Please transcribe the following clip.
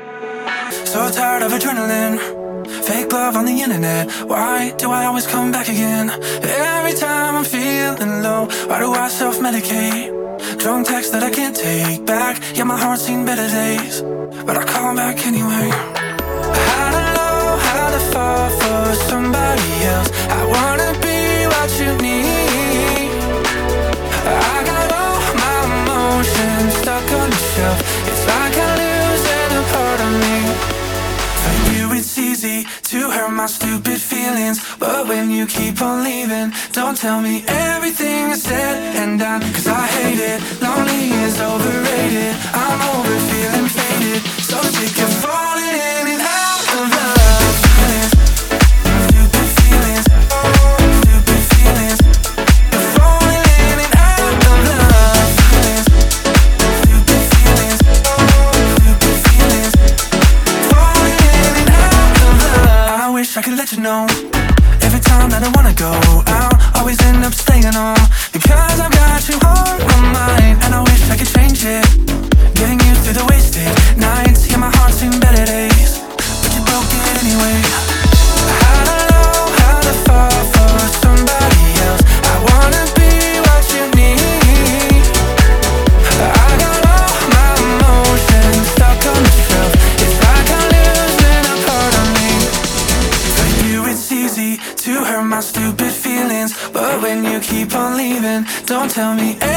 So tired of adrenaline, fake love on the internet. Why do I always come back again? Every time I'm feeling low, why do I self-medicate? Drunk texts that I can't take back. Yeah, my heart's seen better days, but I call back anyway. How to know how to fall for somebody else. I wanna be what you need. I got all my emotions stuck on the shelf. It's like I'm losing a part of me. For you it's easy to hurt my stupid feelings, but when you keep on leaving, don't tell me everything is said and done, cause I hate it. Lonely is overrated. I'm over feeling faded, so sick of falling in and out of love. Feelings, stupid feelings, stupid feelings. You're falling in and out of love. Feelings, stupid feelings, stupid feelings. Falling in and out of love. I wish I could let you know. Every time that I wanna go out, always end up staying on, because I've got you on my mind. And I wish I could change it, getting used to the wasted nights. Yeah, my heart's seen better days, but you broke it anyway. How to know how to fall for somebody else. I wanna be what you need. I got all my emotions stuck on the shelf. It's like I'm losing a part of me. For you it's easy to hurt my stupid feelings, but when you keep on leaving, don't tell me